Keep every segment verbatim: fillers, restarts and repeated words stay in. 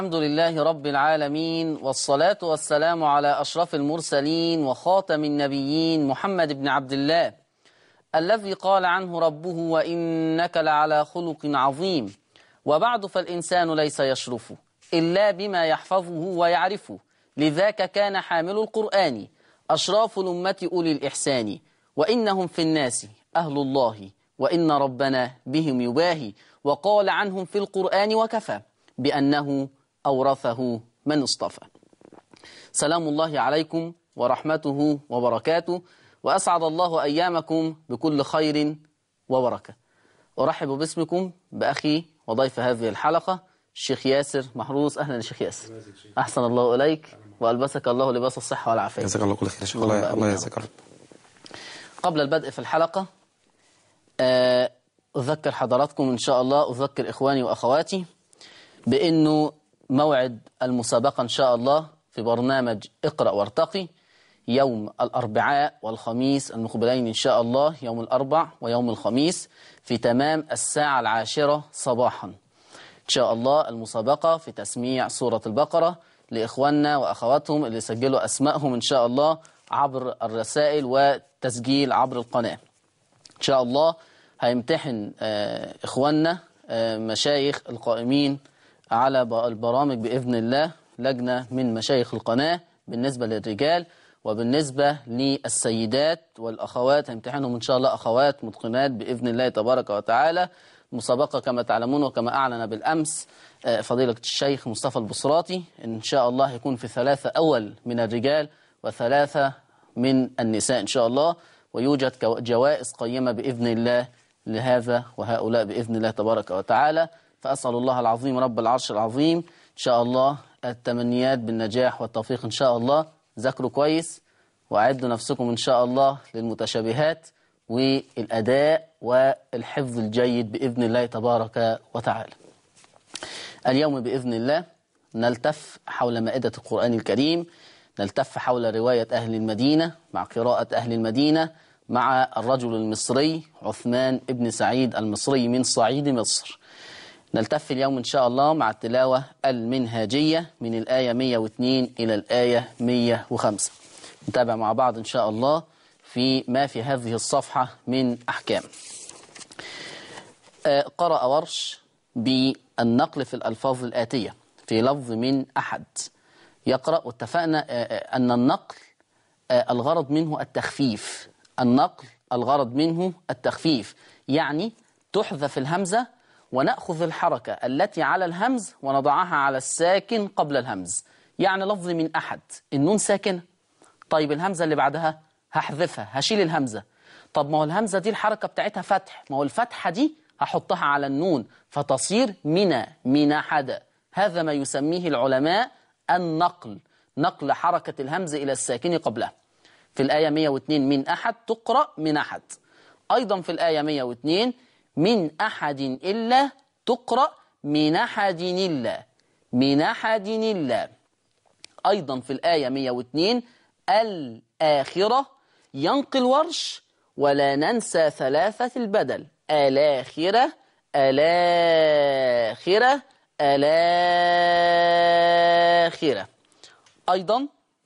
الحمد لله رب العالمين، والصلاة والسلام على أشرف المرسلين وخاتم النبيين محمد بن عبد الله الذي قال عنه ربه وإنك لعلى خلق عظيم. وبعد فالإنسان ليس يشرف إلا بما يحفظه ويعرفه، لذاك كان حامل القرآن أشراف الأمة أولي الإحسان، وإنهم في الناس أهل الله وإن ربنا بهم يباهي، وقال عنهم في القرآن وكفى بأنه أورثه من اصطفى. سلام الله عليكم ورحمته وبركاته، وأسعد الله أيامكم بكل خير وبركة. أرحب باسمكم بأخي وضيف هذه الحلقة الشيخ ياسر محروس. أهلا يا شيخ ياسر، أحسن الله إليك وألبسك الله لباس الصحة والعافية. جزاك الله كل خير يا شيخ. الله الله يجزاك رب. قبل البدء في الحلقة أذكر حضراتكم إن شاء الله، أذكر إخواني وأخواتي بأنه موعد المسابقة إن شاء الله في برنامج اقرأ وارتقي يوم الأربعاء والخميس المقبلين إن شاء الله، يوم الأربع ويوم الخميس في تمام الساعة العاشرة صباحا إن شاء الله. المسابقة في تسميع سورة البقرة لإخواننا وأخواتهم اللي سجلوا أسمائهم إن شاء الله عبر الرسائل وتسجيل عبر القناة. إن شاء الله هيمتحن إخواننا مشايخ القائمين على البرامج بإذن الله، لجنة من مشايخ القناة بالنسبة للرجال، وبالنسبة للسيدات والأخوات هيمتحنهم إن شاء الله أخوات متقنات بإذن الله تبارك وتعالى. مسابقة كما تعلمون وكما أعلن بالأمس فضيلة الشيخ مصطفى البصراتي إن شاء الله هيكون في ثلاثة أول من الرجال وثلاثة من النساء إن شاء الله، ويوجد جوائز قيمة بإذن الله لهذا وهؤلاء بإذن الله تبارك وتعالى. فأسأل الله العظيم رب العرش العظيم إن شاء الله التمنيات بالنجاح والتوفيق إن شاء الله. ذاكروا كويس وأعدوا نفسكم إن شاء الله للمتشابهات والأداء والحفظ الجيد بإذن الله تبارك وتعالى. اليوم بإذن الله نلتف حول مائدة القرآن الكريم، نلتف حول رواية أهل المدينة مع قراءة أهل المدينة مع الرجل المصري عثمان ابن سعيد المصري من صعيد مصر. نلتف اليوم إن شاء الله مع التلاوة المنهاجية من الآية مئة واثنين إلى الآية مئة وخمسة. نتابع مع بعض إن شاء الله في ما في هذه الصفحة من أحكام. آه قرأ ورش بالنقل في الألفاظ الآتية في لفظ من أحد. يقرأ، واتفقنا آه أن النقل آه الغرض منه التخفيف. النقل الغرض منه التخفيف، يعني تحذف الهمزة ونأخذ الحركة التي على الهمز ونضعها على الساكن قبل الهمز. يعني لفظ من أحد، النون ساكن، طيب الهمزة اللي بعدها هحذفها، هشيل الهمزة. طب ما هو الهمزة دي الحركة بتاعتها فتح، ما هو الفتحة دي هحطها على النون فتصير من من أحد. هذا ما يسميه العلماء النقل، نقل حركة الهمز إلى الساكن قبلها. في الآية مئة واثنين من أحد تقرأ من أحد. أيضا في الآية مئة واثنين من أحد إلا تقرأ من أحد إلا، من أحد إلا. أيضا في الآية مئة واثنين الآخرة ينقل ورش ولا ننسى ثلاثة البدل، الآخرة الآخرة الآخرة. أيضا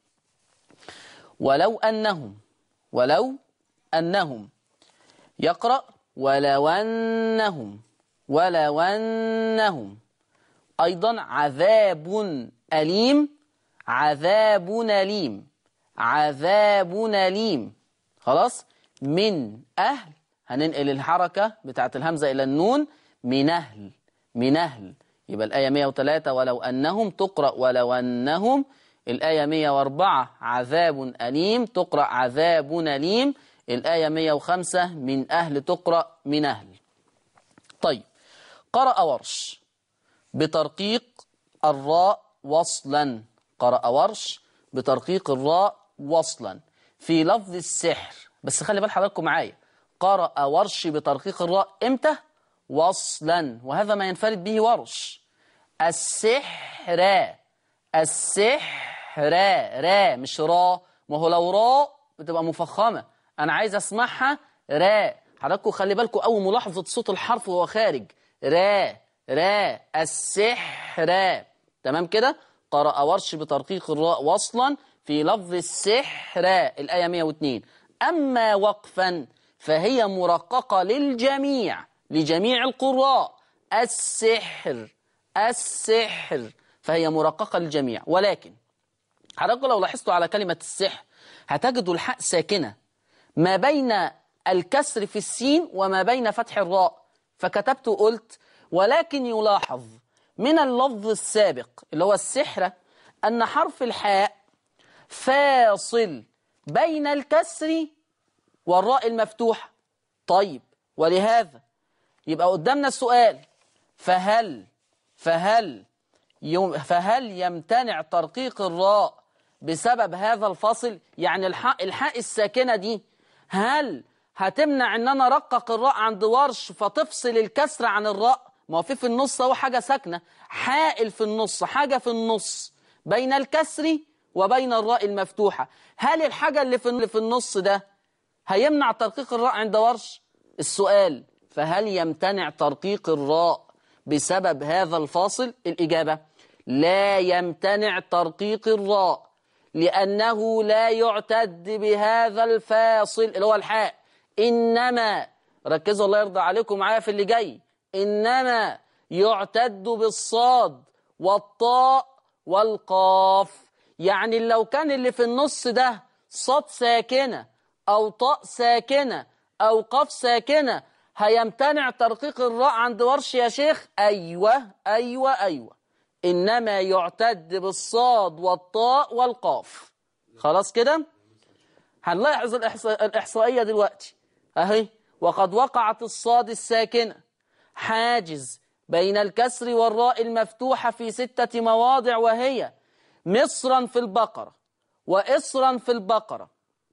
ولو أنهم، ولو أنهم يقرأ ولو أنهم، ولو أنهم. أيضا عذاب أليم، عذاب أليم، عذاب أليم. خلاص، من أهل هننقل الحركة بتاعت الهمزة إلى النون، من أهل، من أهل. يبقى الآية مئة وثلاثة ولو أنهم تقرأ ولو أنهم. الآية مئة وأربعة عذاب أليم تقرأ عذاب أليم. الآية مئة وخمسة من أهل تقرأ من أهل. طيب، قرأ ورش بترقيق الراء وصلا، قرأ ورش بترقيق الراء وصلا في لفظ السحر. بس خلي بال حضراتكم معايا، قرأ ورش بترقيق الراء إمتى؟ وصلا، وهذا ما ينفرد به ورش. السحر، السحر، را مش را، ما هو لو را بتبقى مفخمة، أنا عايز أسمعها را. حضراتكم خلي بالكم أول ملاحظة صوت الحرف وهو خارج، را را السحر. تمام كده؟ قرأ ورش بترقيق الراء وصلا في لفظ السحر، الآية مئة واثنين. أما وقفا فهي مرققة للجميع، لجميع القراء، السحر السحر، فهي مرققة للجميع. ولكن حضراتكم لو لاحظتوا على كلمة السحر هتجدوا الحاء ساكنة ما بين الكسر في السين وما بين فتح الراء، فكتبت وقلت ولكن يلاحظ من اللفظ السابق اللي هو السحر أن حرف الحاء فاصل بين الكسر والراء المفتوحة. طيب، ولهذا يبقى قدامنا السؤال، فهل فهل يوم فهل يمتنع ترقيق الراء بسبب هذا الفاصل؟ يعني الحاء الحاء الساكنة دي هل هتمنع ان انا ارقق الراء عند ورش فتفصل الكسر عن الراء؟ ما هو في في النص اهو حاجة ساكنة، حائل في النص، حاجة في النص بين الكسر وبين الراء المفتوحة. هل الحاجة اللي في اللي في النص ده هيمنع ترقيق الراء عند ورش؟ السؤال، فهل يمتنع ترقيق الراء بسبب هذا الفاصل؟ الإجابة لا يمتنع ترقيق الراء، لأنه لا يعتد بهذا الفاصل اللي هو الحاء. إنما، ركزوا الله يرضى عليكم معايا في اللي جاي، إنما يعتد بالصاد والطاء والقاف. يعني لو كان اللي في النص ده صاد ساكنة أو طاء ساكنة أو قاف ساكنة هيمتنع ترقيق الراء عند ورش يا شيخ؟ أيوة أيوة أيوة، إنما يعتد بالصاد والطاء والقاف. خلاص كده؟ هنلاحظ الإحصائية دلوقتي أهي، وقد وقعت الصاد الساكنة حاجز بين الكسر والراء المفتوحة في ستة مواضع، وهي مصرا في البقرة، وإصرا في البقرة،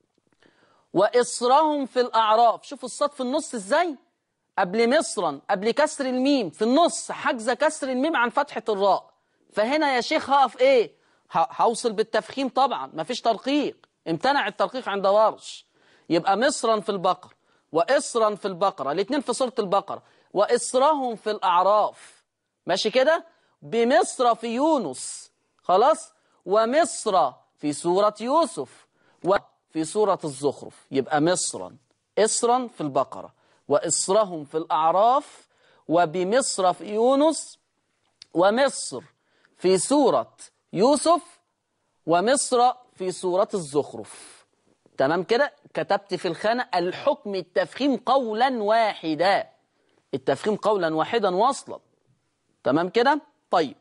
وإصرهم في الأعراف. شوفوا الصاد في النص إزاي؟ قبل مصرا، قبل كسر الميم، في النص حجز كسر الميم عن فتحة الراء. فهنا يا شيخ هقف إيه؟ هوصل بالتفخيم طبعا، مفيش ترقيق، امتنع الترقيق عند ورش. يبقى مصرا في البقرة وإصرا في البقرة، الاثنين في سورة البقرة، وإصرهم في الأعراف. ماشي كده؟ بمصر في يونس، خلاص، ومصر في سورة يوسف وفي سورة الزخرف. يبقى مصرا إصرا في البقرة، وإصرهم في الأعراف، وبمصر في يونس، ومصر في سورة يوسف، ومصر في سورة الزخرف. تمام كده؟ كتبت في الخانة الحكم التفخيم قولا واحدا، التفخيم قولا واحدا واصلا. تمام كده؟ طيب،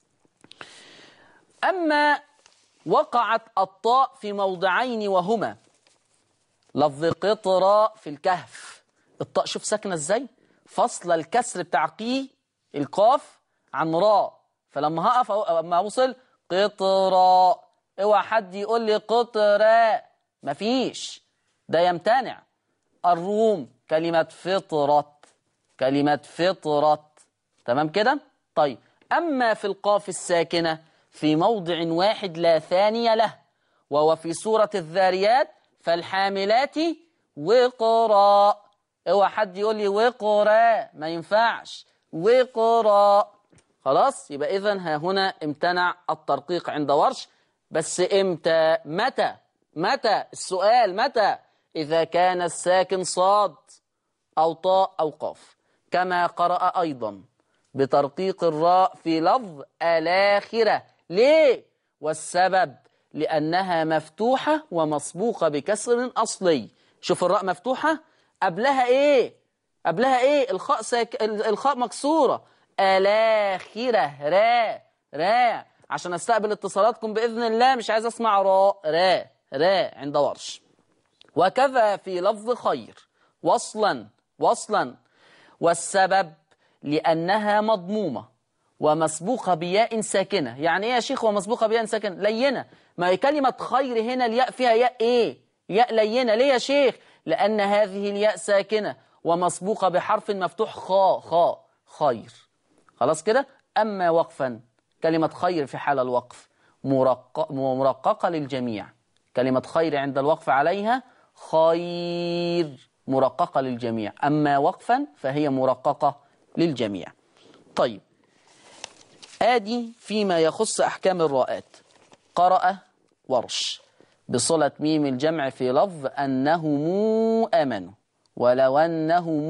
أما وقعت الطاء في موضعين وهما لفظ قطراء في الكهف. الطاء شوف ساكنة ازاي؟ فصل الكسر بتاع قي القاف عن راء، فلما هقف أو لما اوصل قطراء، اوعى حد يقول لي قطراء، مفيش، ده يمتنع. الروم كلمة فطرة، كلمة فطرة. تمام كده؟ طيب، أما في القاف الساكنة في موضع واحد لا ثاني له، وهو في سورة الذاريات، فالحاملات وقراء. اوعى حد يقول لي وقراء، ما ينفعش، وقراء. خلاص، يبقى إذن ها هنا امتنع الترقيق عند ورش. بس امتى؟ متى؟ متى؟ السؤال متى؟ إذا كان الساكن صاد أو طاء أو قاف، كما قرأ أيضا بترقيق الراء في لفظ الآخرة. ليه؟ والسبب لأنها مفتوحة ومسبوقة بكسر أصلي. شوف الراء مفتوحة، قبلها إيه؟ قبلها إيه؟ الخاء ساك... الخاء مكسورة، الآخرة، را را، عشان استقبل اتصالاتكم بإذن الله، مش عايز أسمع راء، را را عند ورش. وكذا في لفظ خير وصلا وصلا، والسبب لأنها مضمومة ومسبوقة بياء ساكنة. يعني إيه يا شيخ ومسبوقة بياء ساكنة؟ لينة. ما هي كلمة خير هنا الياء فيها ياء إيه؟ ياء لينة. ليه يا شيخ؟ لأن هذه الياء ساكنة ومسبوقة بحرف مفتوح، خاء خاء خير. خلاص كده؟ أما وقفا، كلمة خير في حال الوقف مرقق مرققة للجميع، كلمة خير عند الوقف عليها خير مرققة للجميع، أما وقفا فهي مرققة للجميع. طيب، آدي فيما يخص أحكام الراءات. قرأ ورش بصلة ميم الجمع في لفظ أنهم آمنوا، ولو أنهم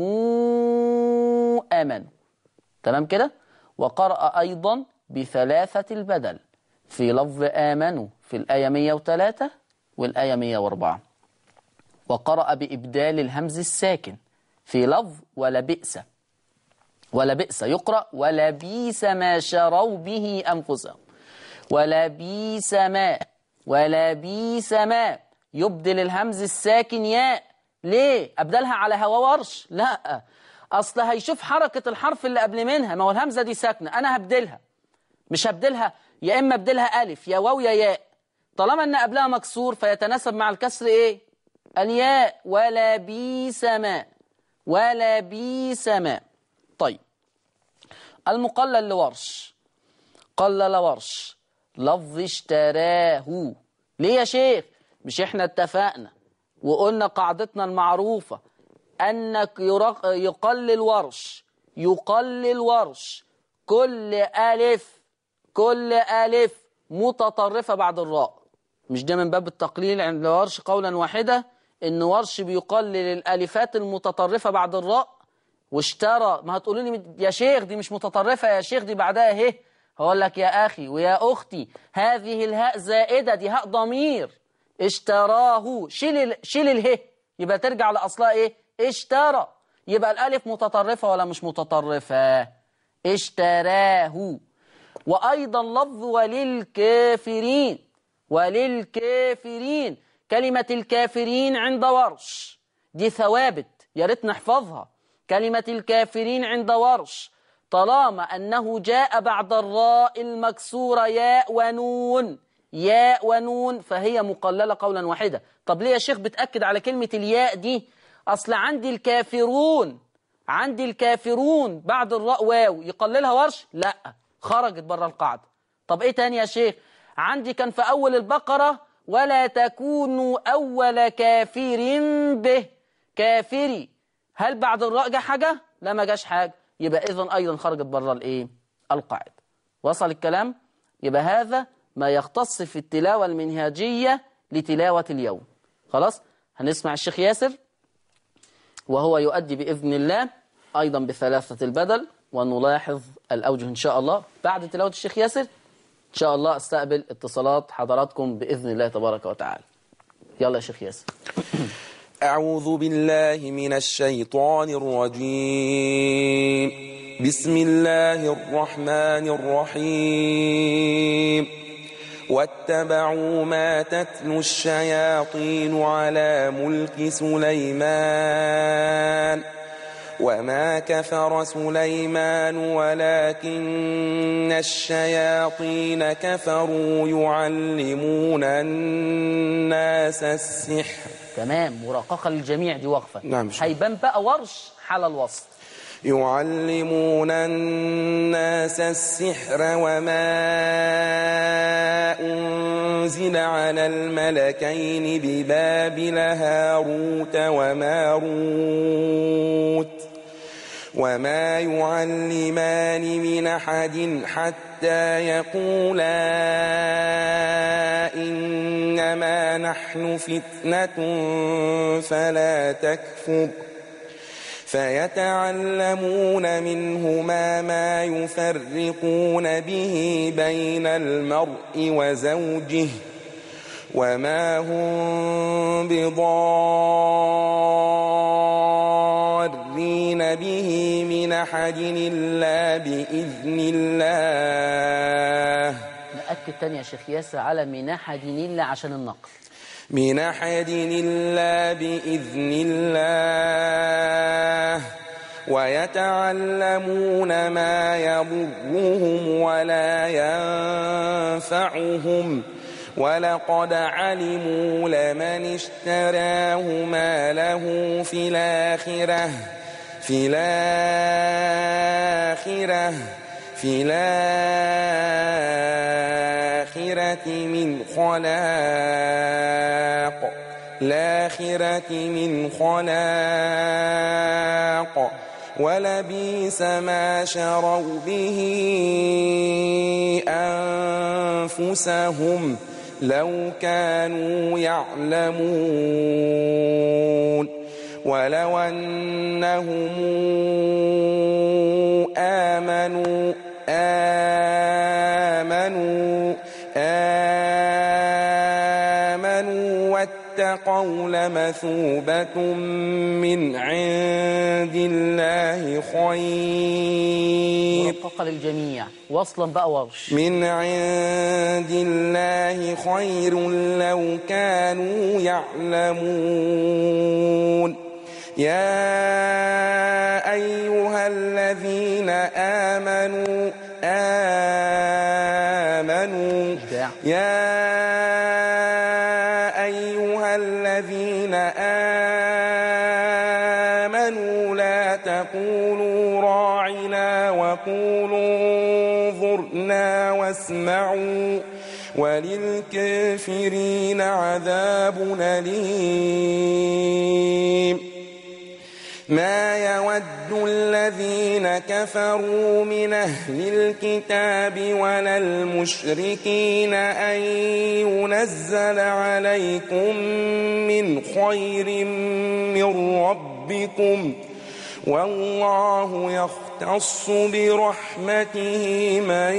آمنوا. تمام كده؟ وقرأ أيضا بثلاثة البدل في لفظ آمنوا في الآية مئة وثلاثة والآية مئة وأربعة. وقرأ بإبدال الهمز الساكن في لفظ ولا بئس. ولا بئس يقرأ ولا بيس ما شروا به أنفسهم. ولا بيس ما ولا بيس ما يبدل الهمز الساكن ياء. ليه؟ أبدلها على هوا ورش؟ لا، أصل هيشوف حركة الحرف اللي قبل منها، ما هو الهمزة دي ساكنة، أنا هبدلها. مش هبدلها يا إما أبدلها ألف يا واو يا ياء، طالما أن قبلها مكسور فيتناسب مع الكسر إيه؟ الياء. ولا بيس ما ولا بيس ما. طيب، المقلل لورش. قلل ورش لفظ اشتراه. ليه يا شيخ؟ مش احنا اتفقنا وقلنا قاعدتنا المعروفة أنك يقلل ورش يقلل ورش كل ألف كل ألف متطرفة بعد الراء. مش ده من باب التقليل عند ورش قولا واحدة إن ورش بيقلل الألفات المتطرفة بعد الراء؟ واشترى، ما هتقولوا لي يا شيخ دي مش متطرفة، يا شيخ دي بعدها اهي. هقول لك يا أخي ويا أختي هذه الهاء زائدة، دي هاء ضمير. اشتراه، شيل شيل اله يبقى ترجع لأصلها ايه؟ اشترى. يبقى الألف متطرفة ولا مش متطرفة؟ اشتراه. وأيضا لفظ وللكافرين. وللكافرين كلمة الكافرين عند ورش دي ثوابت، يا ريت نحفظها. كلمة الكافرين عند ورش طالما أنه جاء بعد الراء المكسورة ياء ونون ياء ونون فهي مقللة قولا واحدة. طب ليه يا شيخ بتأكد على كلمة الياء دي؟ أصل عندي الكافرون عندي الكافرون بعد الراء واو، يقللها ورش؟ لا، خرجت بره القاعدة. طب إيه تاني يا شيخ؟ عندي كان في أول البقرة ولا تكونوا أول كافر به. كافري، هل بعد الراء جاء حاجة؟ لا، ما جاش حاجة، يبقى إذن أيضا خرجت بره الإيه؟ القاعدة. وصل الكلام؟ يبقى هذا ما يختص في التلاوة المنهاجية لتلاوة اليوم. خلاص؟ هنسمع الشيخ ياسر وهو يؤدي بإذن الله أيضا بثلاثة البدل، ونلاحظ الأوجه إن شاء الله. بعد تلاوة الشيخ ياسر إن شاء الله استقبل اتصالات حضراتكم بإذن الله تبارك وتعالى. يلا يا شيخ ياسر. أعوذ بالله من الشيطان الرجيم. بسم الله الرحمن الرحيم. واتبعوا ما تتلو الشياطين على ملك سليمان وما كفر سليمان ولكن الشياطين كفروا يعلمون الناس السحر. تمام، مرققة للجميع دي وقفة. نعم. هيبان بقى ورش حال الوسط. يعلمون الناس السحر وما أنزل على الملكين ببابل هاروت وماروت وما يعلمان من أحد حتى يقولا إنما نحن فتنة فلا تكفر فيتعلمون منهما ما يفرقون به بين المرء وزوجه وما هم بضارين به من أحد إلا بإذن الله. نأكد تاني يا شيخ ياسر على من أحد إلا عشان النقل. من أحد إلا بإذن الله ويتعلمون ما يضرهم ولا ينفعهم ولقد علموا لمن اشتراه ما له في الآخرة في الآخرة في الآخرة من خلاق الآخرة من خلاق ولبئس ما شروا به أنفسهم لو كانوا يعلمون ولو أنهم آمنوا آمنوا آمنوا واتقوا لمثوبة من عند الله خير مرققة للجميع وصلا بقى ورش من عند الله خير لو كانوا يعلمون يا أيها الذين آمنوا آمنوا يا أيها الذين آمنوا لا تقولوا راعنا وقولوا انظرنا واسمعوا وللكافرين عذاب أليم ما يود الذين كفروا من أهل الكتاب ولا المشركين أن ينزل عليكم من خير من ربكم والله يختص برحمته من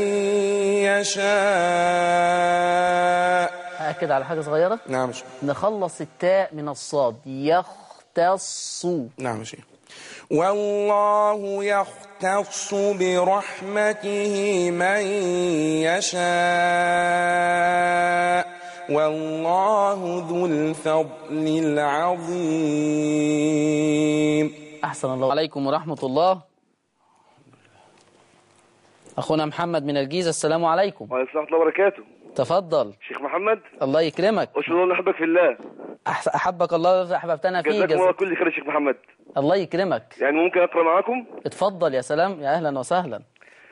يشاء. أأكد على حاجة صغيرة. نعم شيخ. نخلص التاء من الصاد يختص. نعم شيخ. والله يختص برحمته من يشاء والله ذو الفضل العظيم. أحسن الله عليكم ورحمة الله. أخونا محمد من الجيزة، السلام عليكم. وعليكم السلام ورحمة الله وبركاته. تفضل شيخ محمد. الله يكرمك. أشهد أن أحبك في الله. أحبك الله أحببتنا فيه. جزاكم الله كل خير يا شيخ محمد. الله يكرمك. يعني ممكن أقرأ معاكم؟ اتفضل يا سلام، يا أهلا وسهلا.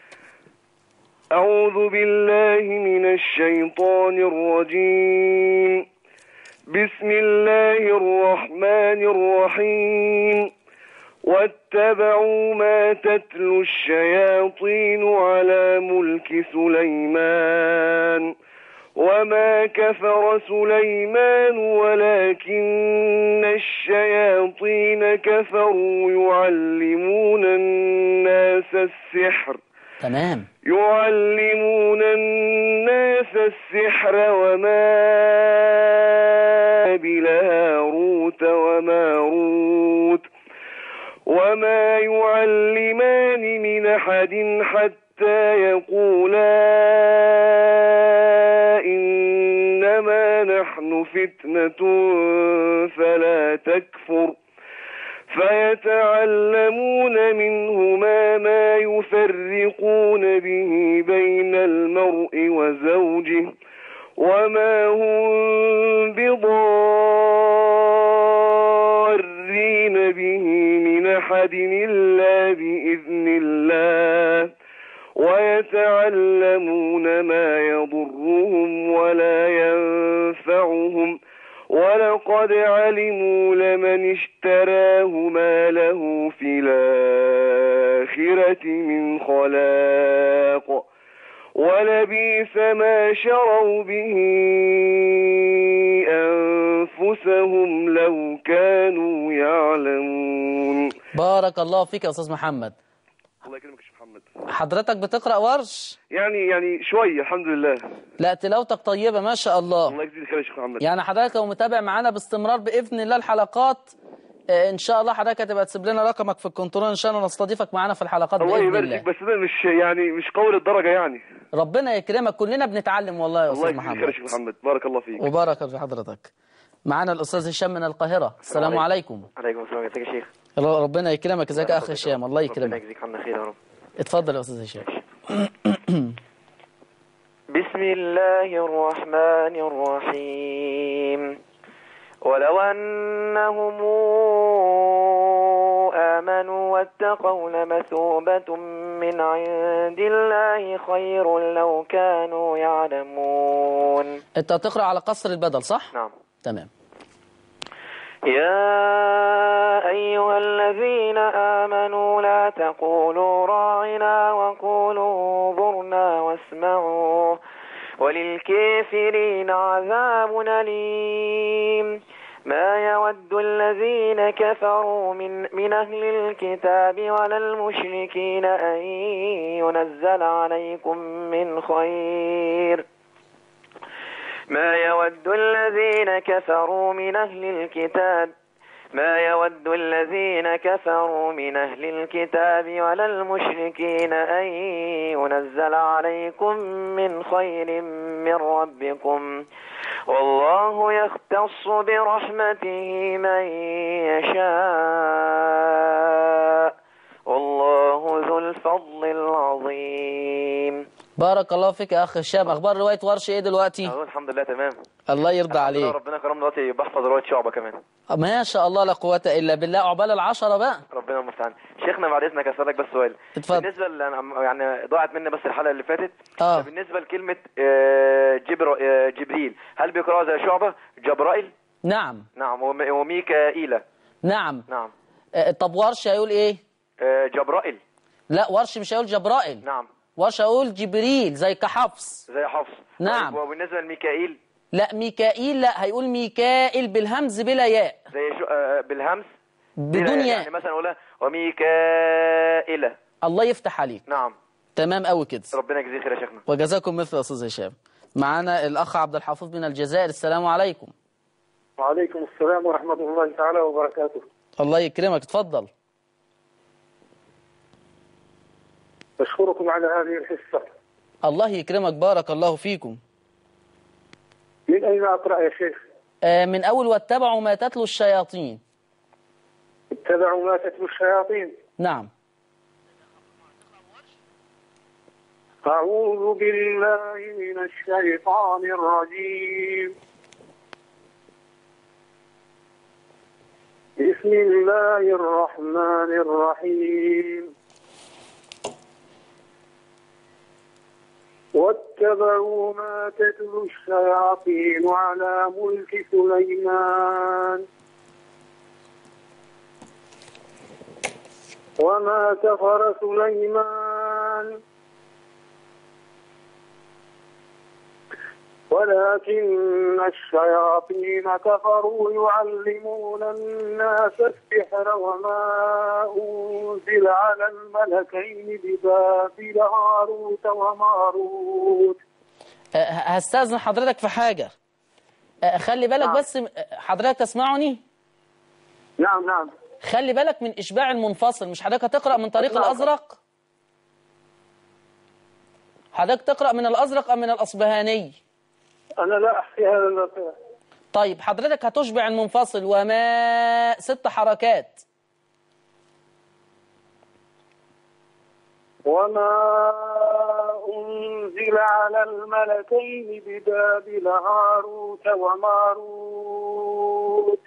أعوذ بالله من الشيطان الرجيم. بسم الله الرحمن الرحيم. واتبعوا ما تتلو الشياطين على ملك سليمان وما كفر سليمان ولكن الشياطين كفروا يعلمون الناس السحر. تمام. يعلمون الناس السحر وما بهاروت وماروت وما يعلمان من أحد حتى يقولا إنما نحن فتنة فلا تكفر فيتعلمون منهما ما يفرقون به بين المرء وزوجه وما هم بضارين به من أحد إلا بإذن الله ويتعلمون ما يضرهم ولا ينفعهم ولقد علموا لمن اشتراه ما له في الآخرة من خلاق ولبئس ما شروا به أنفسهم لو كانوا يعلمون. بارك الله فيك يا أستاذ محمد. الله يكرمك يا شيخ محمد. حضرتك بتقرأ ورش؟ يعني يعني شوية الحمد لله. لا تلاوتك طيبة ما شاء الله. الله يجزيك خير يا شيخ محمد. يعني حضرتك لو متابع معانا باستمرار بإذن الله الحلقات ان شاء الله حضرتك هتبقى تسيب لنا رقمك في الكنترول ان شاء الله نستضيفك معانا في الحلقات باذن الله. الله يبارك فيك بس ده مش يعني مش قول الدرجه يعني. ربنا يكرمك كلنا بنتعلم والله يا استاذ محمد. الله يكرمك يا شيخ محمد بارك الله فيك. وبارك في حضرتك. معانا الاستاذ هشام من القاهره. السلام عليكم. عليكم السلام. ازيك يا شيخ؟ ربنا يكرمك. ازيك يا اخ هشام؟ الله يكرمك. ربنا يجزيك عنا خير يا رب. اتفضل يا استاذ هشام. بسم الله الرحمن الرحيم. ولو أنهم آمنوا واتقوا لمثوبة من عند الله خير لو كانوا يعلمون. انت هتقرأ على قصر البدل صح؟ نعم. تمام. يا أيها الذين آمنوا لا تقولوا راعنا وقولوا انظرنا واسمعوا وللكافرين عذاب أليم. ما يود الذين كفروا من, من أهل الكتاب ولا المشركين أن ينزل عليكم من خير ما يود الذين كفروا من أهل الكتاب ما يود الذين كفروا من أهل الكتاب ولا المشركين أن ينزل عليكم من خير من ربكم والله يختص برحمته من يشاء والله ذو الفضل العظيم. بارك الله فيك يا أخ هشام. أخبار رواية ورش إيه دلوقتي؟ أهو الحمد لله تمام. الله يرضى عليك. ربنا كرمنا دلوقتي بحفظ رواية شعبة كمان. ما شاء الله لا قوة إلا بالله. عقبال العشرة بقى. ربنا المستعان. شيخنا بعد إذنك أسألك بس سؤال. اتفضل. بالنسبة ل... يعني ضاعت مني بس الحلقة اللي فاتت. اه بالنسبة لكلمة جبر... جبريل هل بيقرأها زي شعبة جبرائيل؟ نعم. نعم. وميكائيل. نعم. نعم. آه طب ورش هيقول إيه؟ جبرائيل. لا ورش مش هيقول جبرائيل. نعم. ورش هيقول جبريل زي كحفص. زي حفص. نعم. طيب وبالنسبة لميكائيل؟ لا ميكائيل لا هيقول ميكائيل بالهمز بلا ياء. زي شو... آه بالهمز بدون ياء. يعني مثلا اقولها وميكائيل. الله يفتح عليك. نعم. تمام قوي كده. ربنا يجزيك خير يا شيخنا. وجزاكم مثل يا استاذ هشام. معانا الاخ عبد الحفيظ من الجزائر. السلام عليكم. وعليكم السلام ورحمة الله تعالى وبركاته. الله يكرمك. اتفضل. أشكركم على هذه الحصة. الله يكرمك. بارك الله فيكم. من أين أقرأ يا شيخ؟ آه من أول واتبعوا ما تتلو الشياطين. اتبعوا ما تتلو الشياطين. نعم. أعوذ بالله من الشيطان الرجيم. بسم الله الرحمن الرحيم. واتبعوا ما تتلو الشياطين على ملك سليمان وما كفر سليمان ولكن الشياطين كفروا يعلمون الناس السحر وما أنزل على الملكين ببابل هاروت وماروت. هستأذن حضرتك في حاجة. خلي بالك. نعم. بس حضرتك تسمعني؟ نعم نعم. خلي بالك من إشباع المنفصل. مش حضرتك هتقرأ من طريق نعم. الأزرق؟ حضرتك تقرأ من الأزرق أم من الأصبهاني؟ أنا لا أحكي هذا. طيب حضرتك هتشبع المنفصل وما ست حركات. وما أنزل على الملكين ببابل هاروت وماروت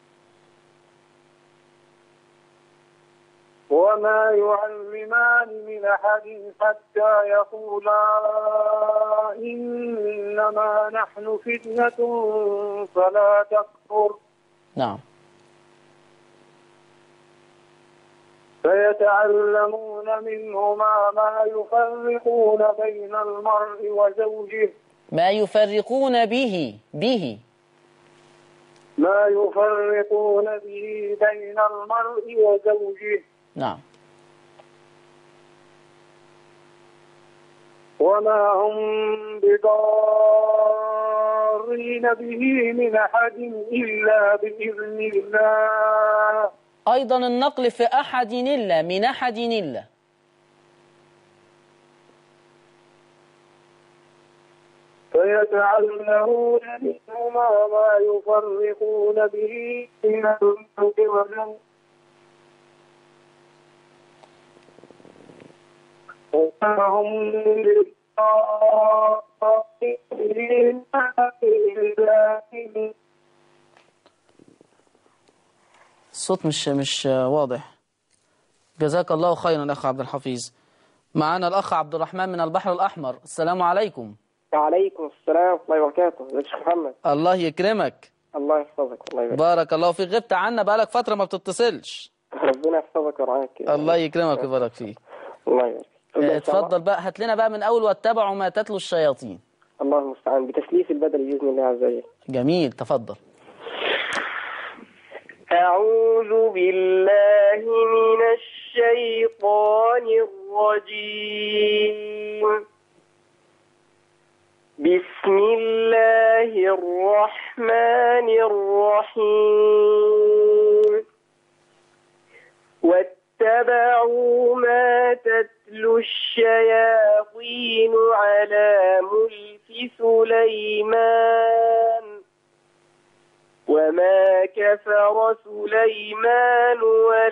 وما يعلمان من أحد حتى يقولا إنما نحن فتنة فلا تكفر. نعم. فيتعلمون منهما ما يفرقون بين المرء وزوجه. ما يفرقون به به ما يفرقون به بين المرء وزوجه. نعم. وما هم بضارين به من أحد إلا بإذن الله. أيضا النقل في أحد إلا من أحد إلا. فيتعلمون منهما ما يفرقون به من المرء وزوجه. وهم الصوت مش مش واضح. جزاك الله خيرا أخ عبد الحفيظ. معنا الأخ عبد الرحمن من البحر الأحمر. السلام عليكم. وعليكم السلام ورحمة الله وبركاته. ازيك يا شيخ محمد؟ الله يكرمك. الله يحفظك. الله يبارك. بارك الله فيك. غبت عنا بقالك فترة ما بتتصلش. ربنا يحفظك ويرعاك. الله يكرمك ويبارك فيك. الله يبارك. اه اتفضل بقى، هات لنا بقى من أول واتبعوا ما تتلو الشياطين. الله المستعان، بتسليف البدل بإذن الله عز وجل. جميل، تفضل. أعوذ بالله من الشيطان الرجيم. بسم الله الرحمن الرحيم. واتبعوا ما تتلو الشياطين على ملك سليمان وما كفر سليمان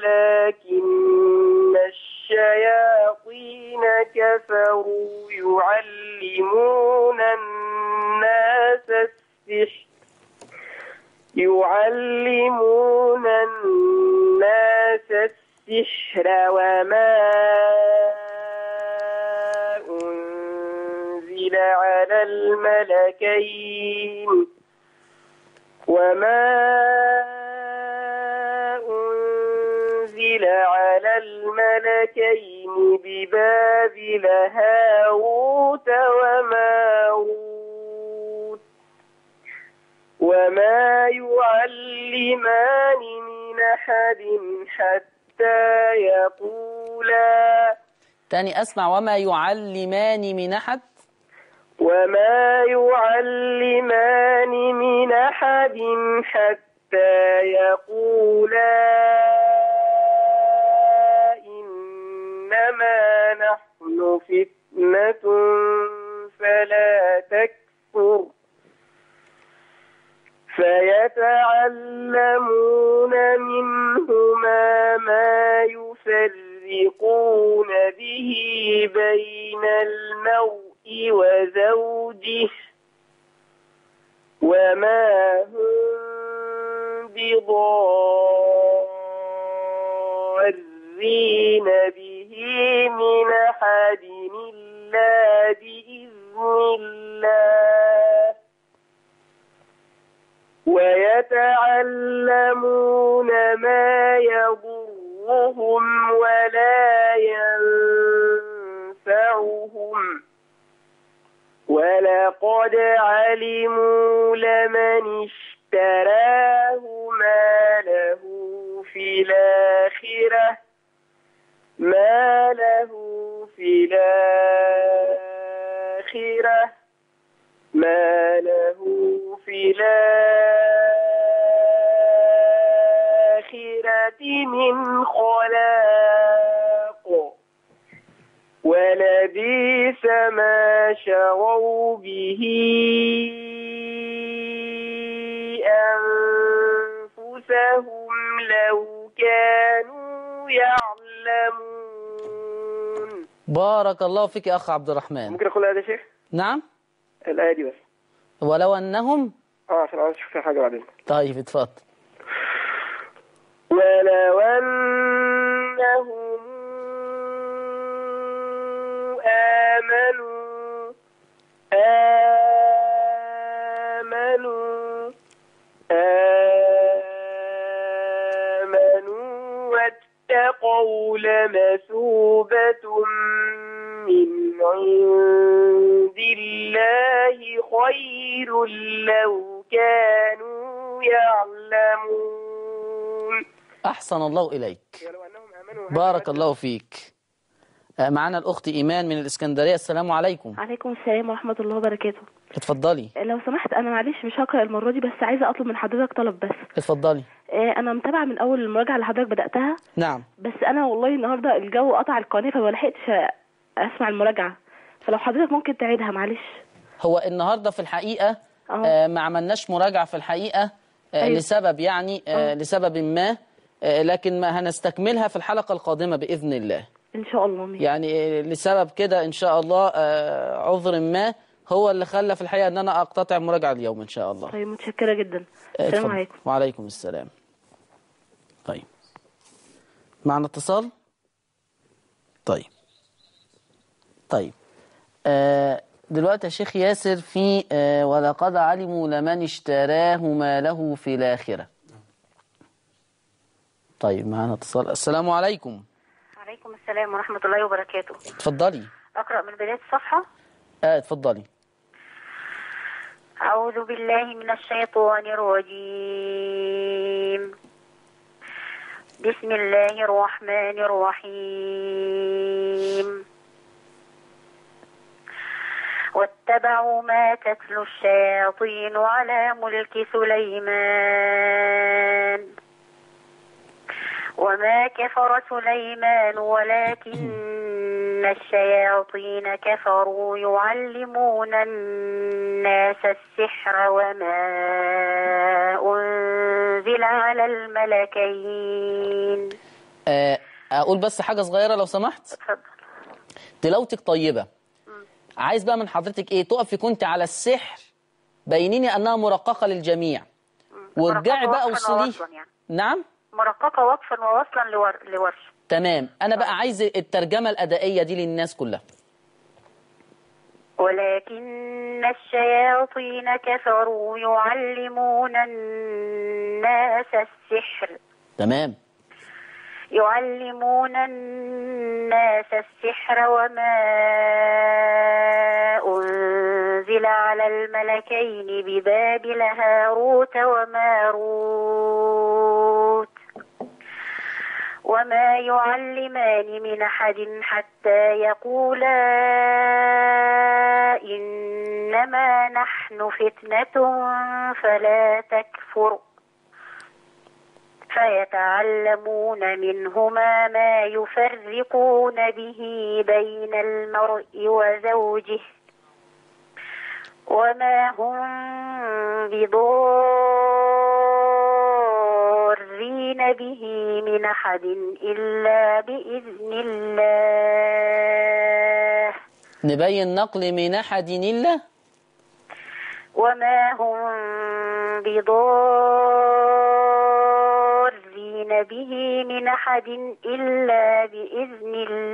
ولكن الشياطين كفروا يعلمون الناس السحر يعلمون الناس السحر وما أنزل على الملكين وما أنزل على الملكين ببابل هاروت وماروت وما يعلمان من أحد حتى يقولا. تاني أسمع. وما يعلمان من أحد. وما يعلمان من أحد حتى يقولا إنما نحن فتنة فلا تكفر فيتعلمون منهما ما يفرقون به بين المرء وزوجه وما هم بضارين به من أحد إلا بإذن الله ويتعلمون ما يضرهم ولا ينفعهم ولقد علموا لمن اشتراه ما له في الآخرة ما له في الآخرة ما له في الآخرة من خلاق ولبئس ما شروا به أنفسهم لو كانوا يعلمون. بارك الله فيك يا أخ عبد الرحمن. ممكن أقول هذا يا شيخ؟ نعم. الآية دي بس. ولو أنهم. اه عشان عاوز أشوف فيها حاجة بعدين. طيب اتفضل. ولو أنهم آمنوا آمنوا آمنوا واتقوا لمثوبة من عند الله خير لو كانوا يعلمون. أحسن الله إليك. بارك الله فيك. معنا الأخت إيمان من الإسكندرية. السلام عليكم. عليكم السلام ورحمة الله وبركاته. اتفضلي. لو سمحت أنا معلش مش هقرأ المرة دي، بس عايزة أطلب من حضرتك طلب بس. اتفضلي. أنا متابعة من أول المراجعة اللي حضرتك بدأتها. نعم. بس أنا والله النهاردة الجو قطع القناة فما لحقتش أسمع المراجعة، فلو حضرتك ممكن تعيدها معلش. هو النهاردة في الحقيقة آه ما عملناش مراجعة في الحقيقة آه أيوه. لسبب يعني آه لسبب ما آه لكن ما هنستكملها في الحلقة القادمة بإذن الله إن شاء الله. مين. يعني لسبب كده إن شاء الله آه عذر ما هو اللي خلى في الحقيقة أن أنا أقتطع مراجعة اليوم إن شاء الله. طيب متشكرة جدا. السلام عليكم. وعليكم السلام. طيب معنا اتصال. طيب طيب آه دلوقتي يا شيخ ياسر في آه ولقد علموا لمن اشتراه ما له في الآخرة. طيب معنا اتصال. السلام عليكم. وعليكم السلام ورحمة الله وبركاته. اتفضلي. أقرأ من بداية الصفحة؟ اه اتفضلي. أعوذ بالله من الشيطان الرجيم. بسم الله الرحمن الرحيم. واتبعوا ما تتلو الشياطين على ملك سليمان وما كفر سليمان ولكن الشياطين كفروا يعلمون الناس السحر وما أنزل على الملكين. أقول بس حاجة صغيرة لو سمحت. اتفضل. تلاوتك طيبة. عايز بقى من حضرتك ايه؟ تقفي كنت على السحر بينيني انها مرققة للجميع وارجعي بقى وصليه. يعني. نعم مرققة وقفا ووصلا لور... لورش. تمام. انا بقى عايز الترجمة الادائية دي للناس كلها. ولكن الشياطين كفروا يعلمون الناس السحر. تمام. يعلمون الناس السحر وما أنزل على الملكين ببابل هاروت وماروت وما يعلمان من أحد حتى يقولا إنما نحن فتنة فلا تكفر فيتعلمون منهما ما يفرقون به بين المرء وزوجه وما هم بضارين به من أحد إلا بإذن الله. نبين نقل من أحد إلا وما هم بضارين به من أحد إلا بإذن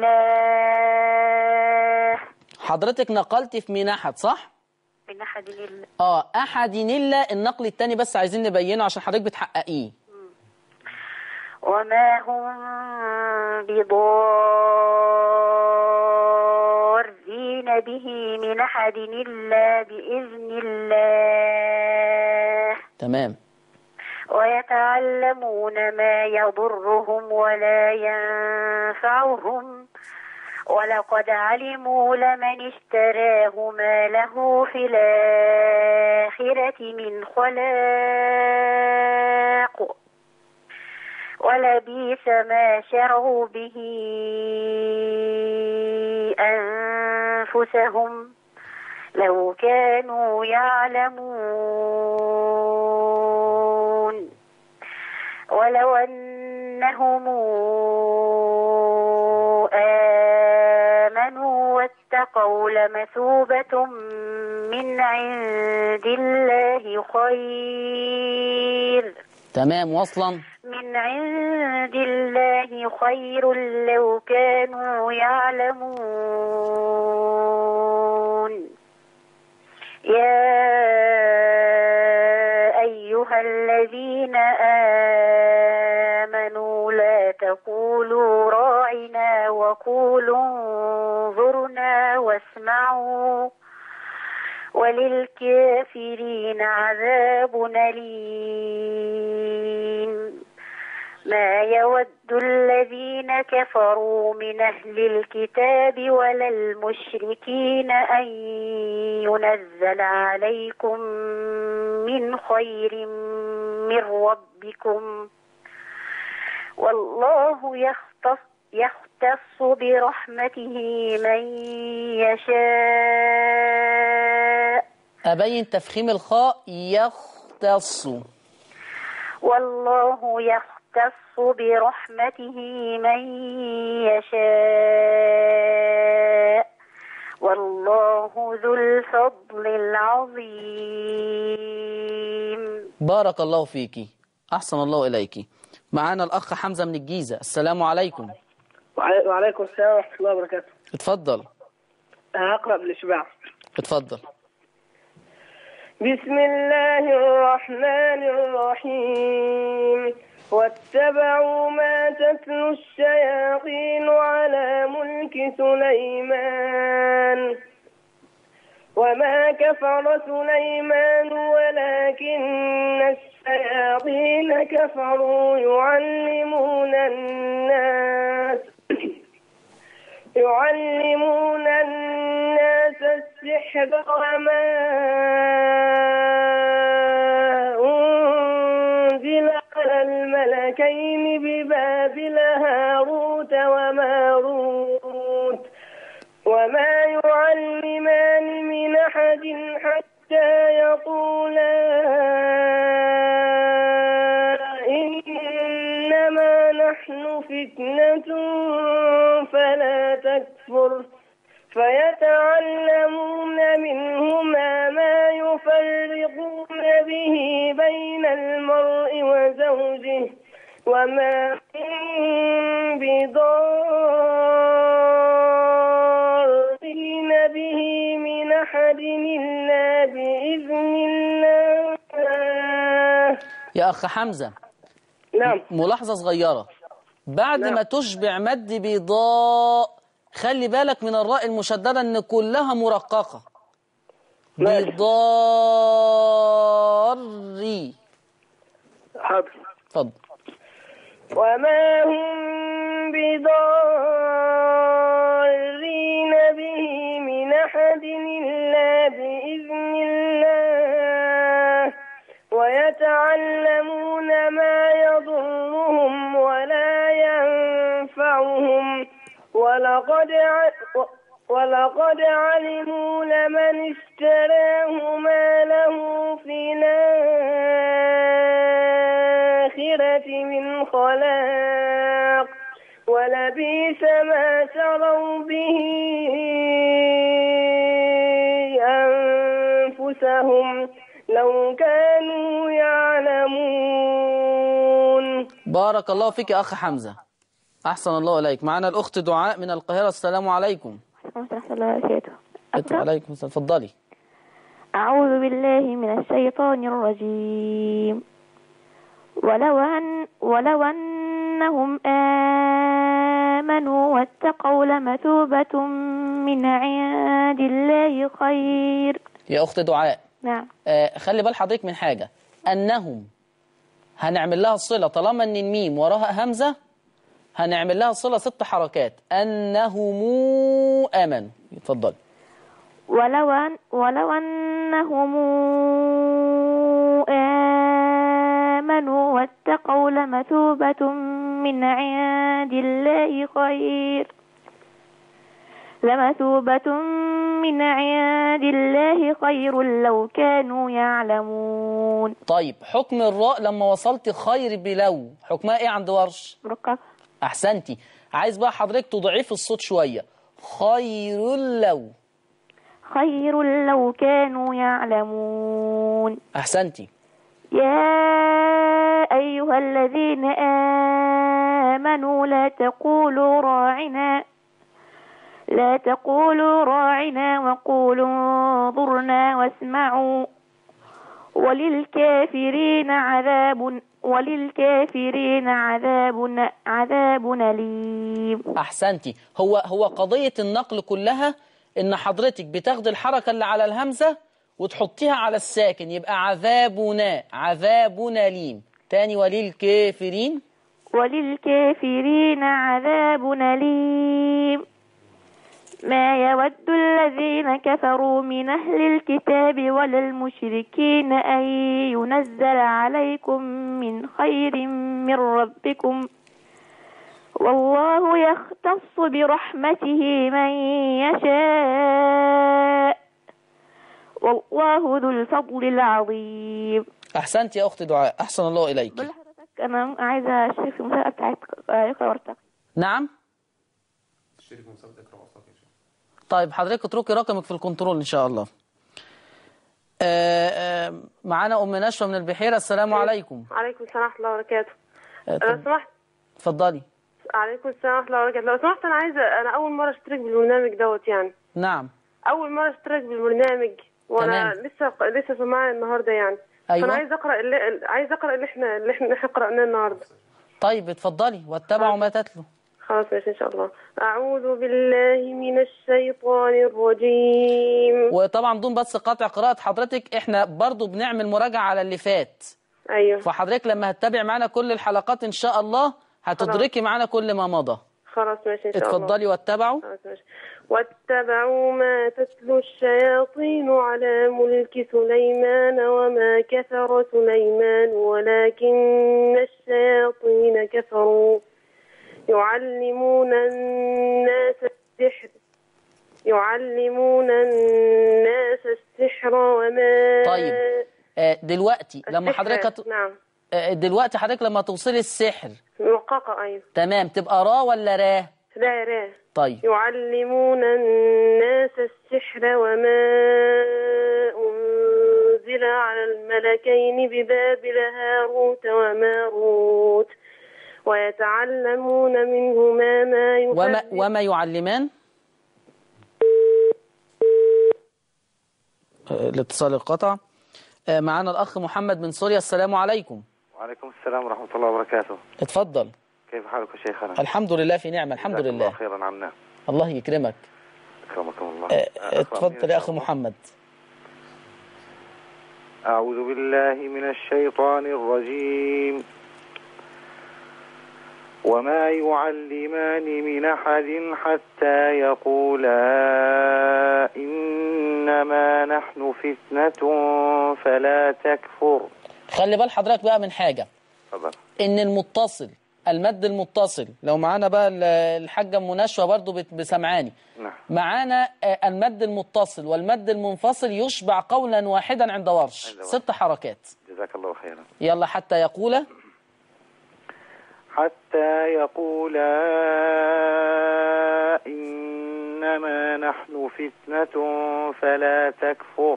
الله. حضرتك نقلت في من أحد صح؟ من أحد إلا آه أحد إلا النقل التاني بس عايزين نبينه عشان حضرتك بتحققيه. وما هم بضارين به من أحد إلا بإذن الله. تمام. ويتعلمون ما يضرهم ولا ينفعهم ولقد علموا لمن اشتراه ما له في الآخرة من خلاق ولبئس ما شروا به أنفسهم لو كانوا يعلمون ولو أنهم آمنوا واتقوا لمثوبة من عند الله خير. تمام وصلا. من عند الله خير لو كانوا يعلمون. يا أيها الذين آمنوا لا تقولوا راعنا وقولوا انظرنا واسمعوا وللكافرين عذاب أليم. ما يود الذين كفروا من أهل الكتاب ولا المشركين أن ينزل عليكم من خير من ربكم والله يختص, يختص برحمته من يشاء. أبين تفخيم الخاء يختص. والله يختص برحمته من يشاء والله ذو الفضل العظيم. بارك الله فيكي. أحسن الله إليك. معانا الأخ حمزة من الجيزة. السلام عليكم. وعليكم السلام ورحمة الله وبركاته. اتفضل. هقرأ بالإشباع. اتفضل. بسم الله الرحمن الرحيم. واتبعوا ما تتلو الشياطين على ملك سليمان وما كفر سليمان ولكن الشياطين كفروا يعلمون الناس يعلمون الناس السحر وما أنزل على الملكين ببابل هاروت وماروت وما يعلمان من أحد حتى يقولا إنما نحن فتنة فلا تكفر فيتعلمون منهما ما يفرقون به بين المرء وزوجه وما هم بضارين به من أحد إلا بإذن الله. يا أخ حمزة، نعم. ملاحظة صغيرة، بعد نعم. ما تشبع مد بضاء خلي بالك من الراء المشددة ان كلها مرققة. بضاري. حاضر. اتفضل. وما هم بضارين به من أحد إلا بإذن الله ويتعلمون ما يضرهم ولا ينفعهم ولقد ولقد علموا لمن اشتراه ما له في الآخرة من خلاق ولبئس ما شروا به أنفسهم لو كانوا يعلمون. بارك الله فيك يا أخ حمزة، أحسن الله إليك. معنا الأخت دعاء من القاهرة. السلام عليكم. ورحمة الله وبركاته. عليكم السلام. اتفضلي. أعوذ بالله من الشيطان الرجيم. ولو أن ولو أنهم آمنوا واتقوا لمثوبة من عند الله خير. يا أخت دعاء. نعم. آه خلي بال حضرتك من حاجة، أنهم هنعمل لها الصلة طالما أن الميم وراها همزة هنعمل لها صلة ست حركات. أنهم آمنوا. اتفضل. ولو أن ولو أنهم آمنوا واتقوا لمثوبة من عند الله خير لمثوبة من عند الله خير لو كانوا يعلمون. طيب حكم الراء لما وصلت خير بلو حكمها ايه عند ورش؟ مرققة. احسنتي. عايز بقى حضرتك تضعيف الصوت شوية. خير لو. خير لو كانوا يعلمون. احسنتي. يا أيها الذين آمنوا لا تقولوا راعنا لا تقولوا راعنا وقولوا انظرنا واسمعوا وللكافرين عذاب وللكافرين عذاب عذاب أليم. أحسنتي. هو هو قضية النقل كلها إن حضرتك بتاخد الحركة اللي على الهمزة وتحطيها على الساكن يبقى عذابنا عذابنا أليم. تاني وللكافرين وللكافرين عذاب أليم. ما يود الذين كفروا من أهل الكتاب ولا المشركين أن ينزل عليكم من خير من ربكم والله يختص برحمته من يشاء والله ذو الفضل العظيم. أحسنت يا أخت دعاء، أحسن الله إليك. أنا عايزة أشترك في المسابقة بتاعت اقرأ وارتقي. نعم. اشترك في مسابقة اقرأ وارتقي. طيب حضرتك اتركي رقمك في الكنترول إن شاء الله. آآ آآ معانا أم نشوى من البحيرة. السلام عليكم. عليكم السلام ورحمة الله وبركاته. لو سمحت. اتفضلي. عليكم السلام ورحمة الله وبركاته. لو سمحت أنا عايزة أنا أول مرة أشترك بالبرنامج دوت يعني. نعم. اول مره اشترك بالبرنامج، وانا تمام. لسه لسه سامعاه النهارده يعني. أيوة. فانا عايز اقرا اللي عايز اقرا اللي احنا اللي احنا, اللي احنا قراناه النهارده. طيب اتفضلي، واتبعوا ما تتلو. خلاص ماشي ان شاء الله. اعوذ بالله من الشيطان الرجيم. وطبعا دون بس قطع قراءة حضرتك، احنا برضو بنعمل مراجعة على اللي فات. ايوه. فحضرتك لما هتتابع معنا كل الحلقات ان شاء الله هتدركي معنا كل ما مضى. خلاص ماشي ان شاء الله. اتفضلي واتبعوا. خلاص ماشي. واتبعوا ما تتلو الشياطين على ملك سليمان وما كفر سليمان ولكن الشياطين كفروا يعلمون الناس السحر يعلمون الناس السحر وما. طيب آه دلوقتي لما حضرتك هت... نعم. آه دلوقتي حضرتك لما توصلي السحر محققة. ايوه تمام، تبقى را ولا را؟ لا را. طيب. يعلمون الناس السحر وما أنزل على الملكين ببابل هاروت وماروت ويتعلمون منهما ما يفرق. وما, وما يعلمان. الاتصال انقطع. معنا الأخ محمد من سوريا. السلام عليكم. وعليكم السلام ورحمة الله وبركاته. اتفضل. كيف حالك يا شيخنا؟ الحمد لله في نعمة الحمد لله. الله خيرا عنا. الله يكرمك. أكرمكم الله. اتفضل يا أخ محمد. أعوذ بالله من الشيطان الرجيم. وما يعلمان من أحد حتى يقولا إنما نحن فتنة فلا تكفر. خلي بال حضرتك بقى من حاجة. طبعا. إن المتصل المد المتصل لو معانا بقى الحاجة منشوة برضو بسمعاني. نعم. معانا المد المتصل والمد المنفصل يشبع قولا واحدا عند ورش. عند ورش. ست حركات. جزاك الله خيرا. يلا حتى يقول. حتى يقولا إنما نحن فتنة فلا تكفر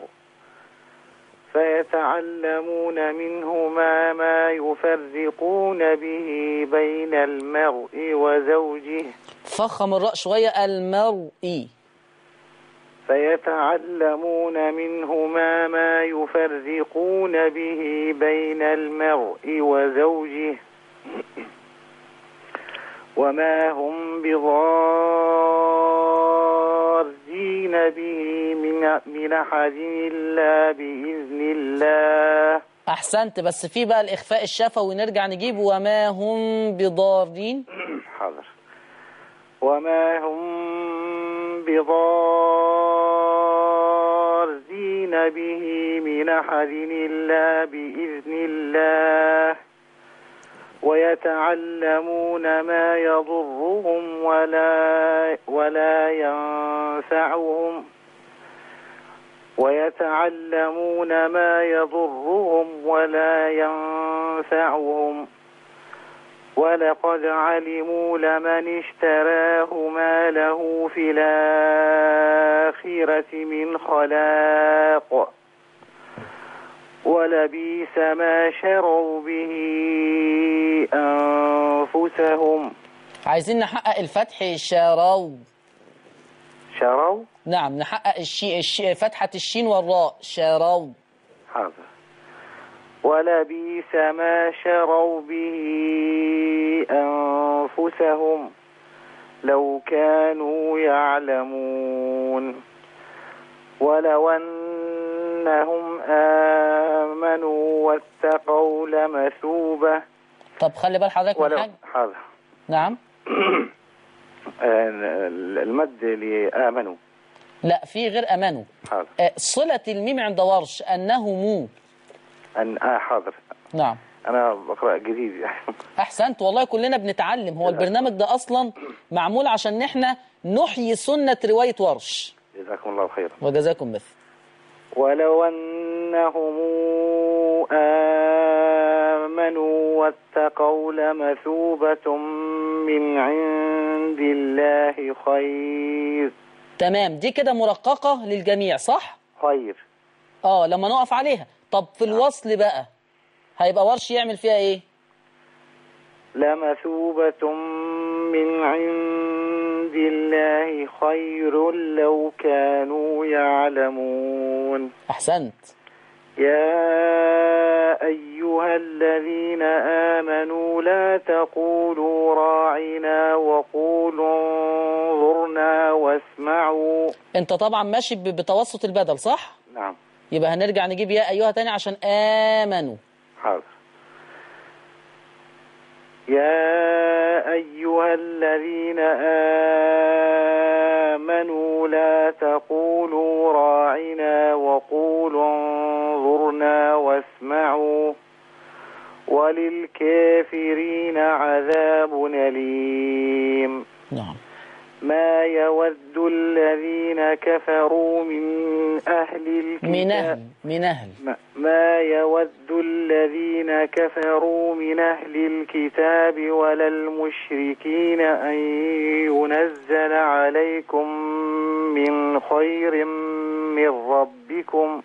فيتعلمون منهما ما يفرقون به بين المرء وزوجه. فخم الراء شوية. المرء. فيتعلمون منهما ما يفرقون به بين المرء وزوجه وما هم بضارين به من من أحد إلا بإذن الله. أحسنت، بس في بقى الإخفاء الشفوي نرجع نجيب وما هم بضارين. حاضر. وما هم بضارين به من أحد إلا بإذن الله ويتعلمون ما يضرهم ولا ولا ينفعهم ويتعلمون ما يضرهم ولا ينفعهم ولقد علموا لمن اشتراه ما له في الآخرة من خلاق ولبئس ما شروا به أنفسهم. عايزين نحقق الفتح. شروا. شروا. نعم نحقق الشي... الشي... فتحة الشين والراء. شروا. حاضر. ولبئس ما شروا به أنفسهم لو كانوا يعلمون ولو أنهم آمنوا واتقوا لمثوبة. طب خلي بال حضرتك من حاجة. حاضر. نعم. المد لآمنوا. لا في غير أمنوا. حاضر. صلة الميم عند ورش أنهم. أن آه حاضر. نعم. أنا بقرأ جديد. أحسنت والله كلنا بنتعلم. هو البرنامج ده أصلا معمول عشان احنا نحيي سنة رواية ورش. جزاكم الله خيرا. وجزاكم مثل. ولو أنهم آمنوا واتقوا لمثوبة من عند الله خير. تمام دي كده مرققة للجميع صح؟ خير. اه لما نقف عليها. طب في الوصل بقى هيبقى ورش يعمل فيها ايه؟ لمثوبة من عند الله خير لو كانوا يعلمون. أحسنت. يا أيها الذين آمنوا لا تقولوا راعنا وقولوا انظرنا واسمعوا. أنت طبعا ماشي بتوسط البدل صح؟ نعم. يبقى هنرجع نجيب يا أيها تاني عشان آمنوا. حاضر. يا أيها الذين آمنوا لا تقولوا راعنا وقولوا انظرنا واسمعوا وللكافرين عذاب أليم. نعم. ما يود الذين كفروا من أهل الكتاب من أهل من أهل ما يود الذين كفروا من أهل الكتاب ولا المشركين أن ينزل عليكم من خير من ربكم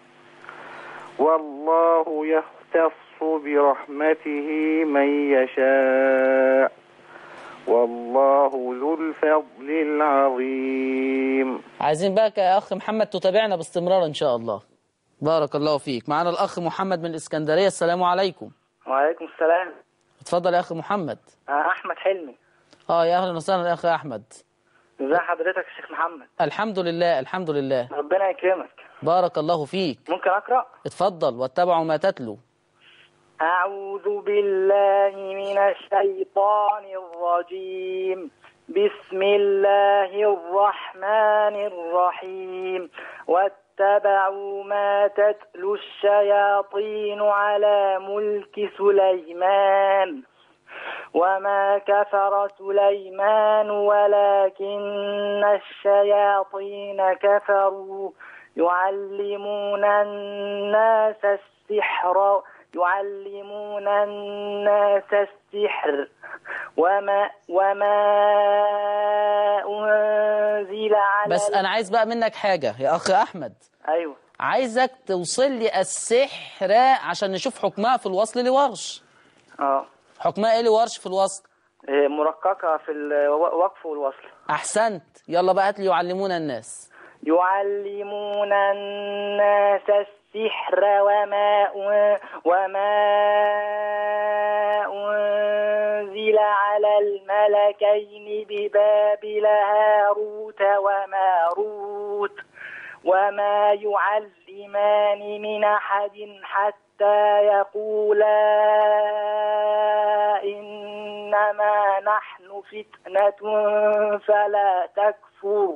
والله يختص برحمته من يشاء والله ذو الفضل العظيم. عايزين بقى يا أخ محمد تتابعنا باستمرار إن شاء الله. بارك الله فيك. معنا الأخ محمد من الإسكندرية. السلام عليكم. وعليكم السلام. اتفضل يا أخ محمد. أحمد حلمي. اه يا أهلا وسهلا يا أخ أحمد. ازي حضرتك يا شيخ محمد؟ الحمد لله الحمد لله. ربنا يكرمك. بارك الله فيك. ممكن أقرأ؟ اتفضل واتبعوا ما تتلو. أعوذ بالله من الشيطان الرجيم. بسم الله الرحمن الرحيم. واتبعوا ما تتلو الشياطين على ملك سليمان وما كفر سليمان ولكن الشياطين كفروا يعلمون الناس السحر يعلمون الناس السحر وما وما أنزل على. بس أنا عايز بقى منك حاجة يا أخ أحمد. أيوه. عايزك توصل لي السحر عشان نشوف حكمها في الوصل لورش. اه. حكمها إيه لورش في الوصل؟ إيه مرققة في الوقف والوصل. أحسنت. يلا بقى هات لي يعلمون الناس. يعلمون الناس السحر وما وما أنزل على الملكين ببابل هاروت وماروت وما يعلمان من أحد حتى يقولا إنما نحن فتنة فلا تكفر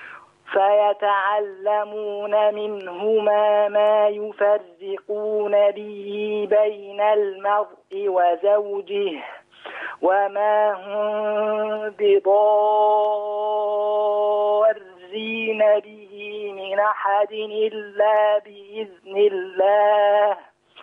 فيتعلمون منهما ما يفرقون به بين المرء وزوجه وما هم بضارين به من أحد إلا بإذن الله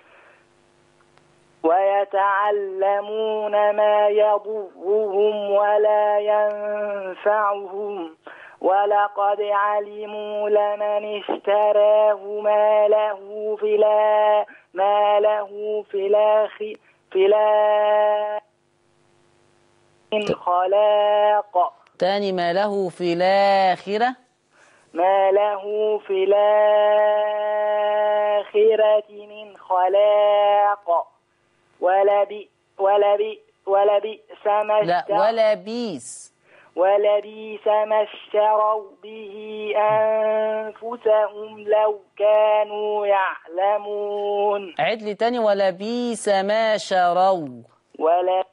ويتعلمون ما يضرهم ولا ينفعهم ولقد علموا لمن اشتراه ما له في لا ما له في الآخرة في لا من خلاق. تاني ما له في الآخرة. ما له في الآخرة من خلاق ولبئ ولبئ ولبئس ما لا ولبئس ولبئس ما اشتروا به أنفسهم لو كانوا يعلمون. عد لي تاني. ولبئس ما شروا. ولا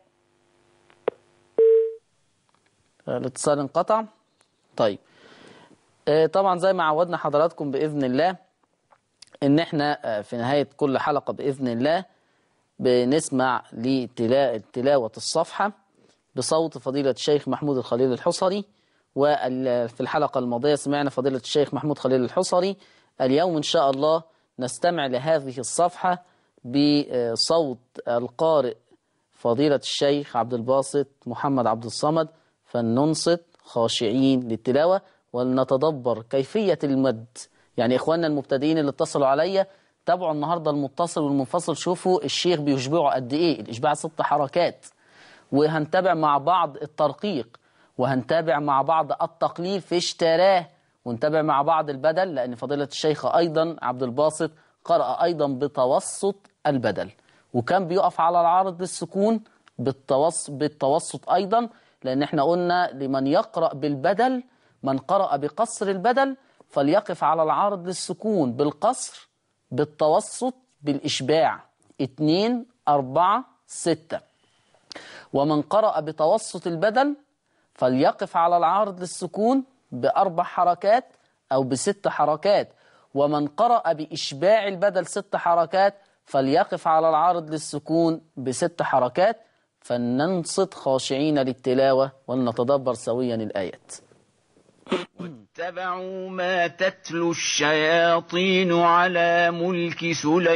الاتصال انقطع. طيب آه طبعا زي ما عودنا حضراتكم بإذن الله إن احنا آه في نهاية كل حلقة بإذن الله بنسمع لتلاوة الصفحة بصوت فضيلة الشيخ محمود الخليل الحصري. وفي الحلقة الماضية سمعنا فضيلة الشيخ محمود خليل الحصري. اليوم إن شاء الله نستمع لهذه الصفحة بصوت القارئ فضيلة الشيخ عبد الباسط محمد عبد الصمد، فلننصت خاشعين للتلاوة ولنتدبر كيفية المد. يعني إخواننا المبتدئين اللي اتصلوا عليا تابعوا النهاردة المتصل والمنفصل، شوفوا الشيخ بيشبعوا قد إيه. الإشباع ست حركات وهنتابع مع بعض الترقيق، وهنتابع مع بعض التقليل في اشتراه، ونتابع مع بعض البدل، لأن فضيلة الشيخ أيضا عبد الباسط قرأ أيضا بتوسط البدل، وكان بيقف على العارض للسكون بالتوسط, بالتوسط أيضا، لأن احنا قلنا لمن يقرأ بالبدل، من قرأ بقصر البدل فليقف على العارض للسكون بالقصر بالتوسط بالإشباع اتنين أربعة ستة، ومن قرأ بتوسط البدل فليقف على العارض للسكون بأربع حركات أو بست حركات، ومن قرأ بإشباع البدل ست حركات فليقف على العارض للسكون بست حركات. فلننصت خاشعين للتلاوة ولنتدبر سويا الآيات. واتبعوا ما تتلو الشياطين على ملك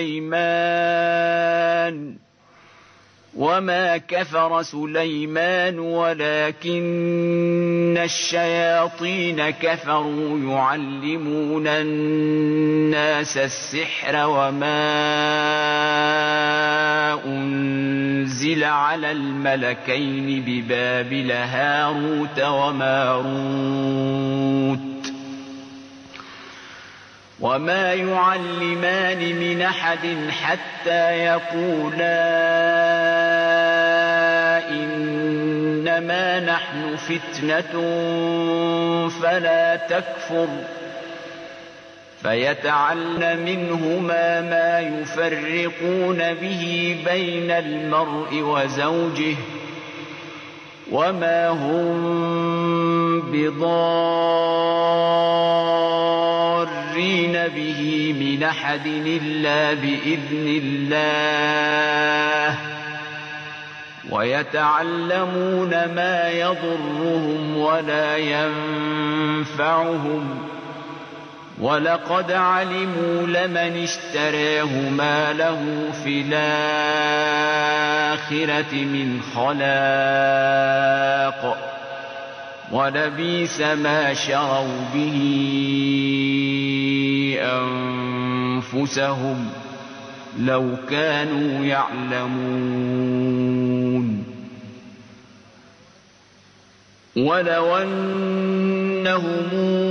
سليمان وما كفر سليمان ولكن الشياطين كفروا يعلمون الناس السحر وما أنزل على الملكين ببابل هاروت وماروت وما يعلمان من أحد حتى يقولا إنما نحن فتنة فلا تكفر فيتعلمون منهما ما يفرقون به بين المرء وزوجه وما هم بضارين به من أحد إلا بإذن الله ويتعلمون ما يضرهم ولا ينفعهم ولقد علموا لمن اشتراه ما له في الآخرة من خلاق ولبئس ما شروا به أنفسهم لو كانوا يعلمون ولو أنهم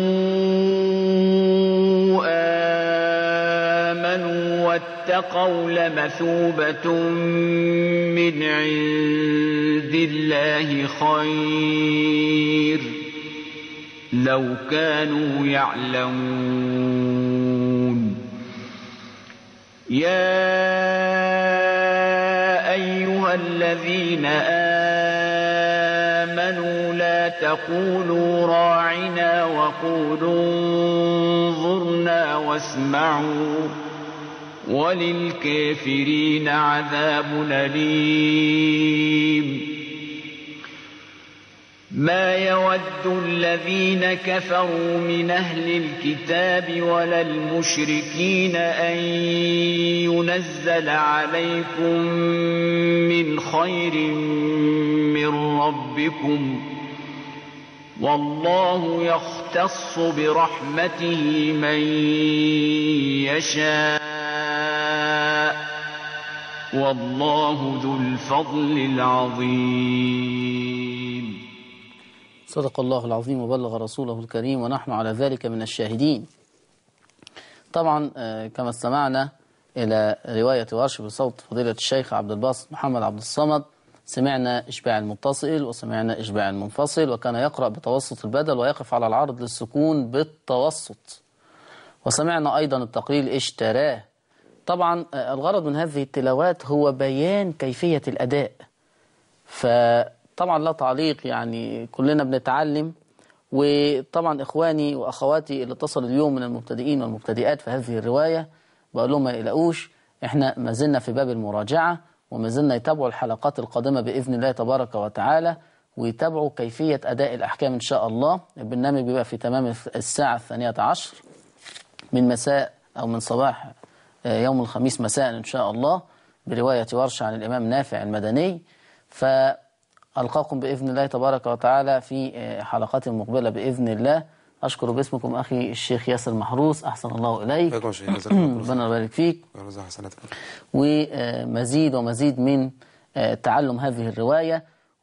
آمنوا واتقوا لمثوبة من عند الله خير لو كانوا يعلمون يا أيها الذين آمنوا لا تقولوا راعنا وقولوا انظرنا واسمعوا وللكافرين عذاب أليم ما يود الذين كفروا من أهل الكتاب ولا المشركين أن ينزل عليكم من خير من ربكم والله يختص برحمته من يشاء والله ذو الفضل العظيم. صدق الله العظيم وبلغ رسوله الكريم ونحن على ذلك من الشاهدين. طبعا كما استمعنا إلى رواية ورش بصوت فضيلة الشيخ عبد الباسط محمد عبد الصمد، سمعنا إشباع المتصل وسمعنا إشباع المنفصل، وكان يقرأ بتوسط البدل ويقف على العرض للسكون بالتوسط، وسمعنا أيضا التقليل اشتراه. طبعا الغرض من هذه التلاوات هو بيان كيفية الأداء، فطبعا لا تعليق، يعني كلنا بنتعلم. وطبعا إخواني وأخواتي اللي اتصلوا اليوم من المبتدئين والمبتدئات في هذه الرواية بقول لهم ما يقلقوش، احنا ما زلنا في باب المراجعة، وما زلنا يتابعوا الحلقات القادمة بإذن الله تبارك وتعالى، ويتابعوا كيفية أداء الأحكام إن شاء الله. البرنامج بيبقى في تمام الساعة الثانية عشر من مساء أو من صباح يوم الخميس مساء إن شاء الله، برواية ورش عن الإمام نافع المدني. فألقاكم بإذن الله تبارك وتعالى في حلقات مقبلة بإذن الله. أشكر باسمكم أخي الشيخ ياسر محروس، أحسن الله إليك، ربنا يبارك فيك، ومزيد ومزيد من تعلم هذه الرواية.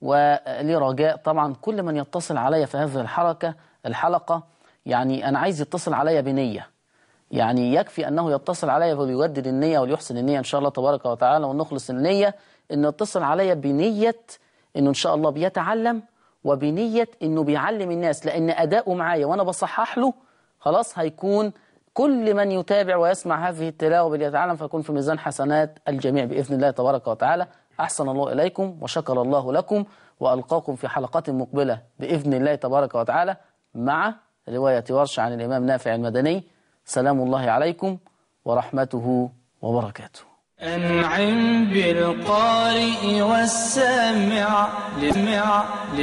ولي رجاء طبعا كل من يتصل علي في هذه الحركة الحلقة، يعني أنا عايز يتصل علي بنية، يعني يكفي أنه يتصل علي وليجدد النية وليحسن النية إن شاء الله تبارك وتعالى، ونخلص النية إنه يتصل علي بنية إنه إن شاء الله بيتعلم، وبنية إنه بيعلم الناس، لأن أداؤه معايا وأنا بصحح له خلاص هيكون كل من يتابع ويسمع هذه التلاوة بليتعلم، فيكون في ميزان حسنات الجميع بإذن الله تبارك وتعالى. أحسن الله إليكم وشكر الله لكم، وألقاكم في حلقات مقبلة بإذن الله تبارك وتعالى مع رواية ورش عن الإمام نافع المدني. سلام الله عليكم ورحمته وبركاته. أنعم بالقارئ والسامع